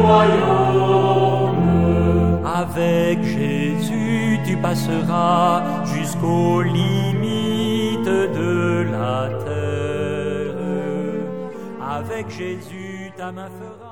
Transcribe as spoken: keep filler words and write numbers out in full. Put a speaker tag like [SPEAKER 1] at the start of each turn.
[SPEAKER 1] royaume.
[SPEAKER 2] Avec Jésus, tu passeras jusqu'aux limites de la terre. Avec Jésus, ta main fera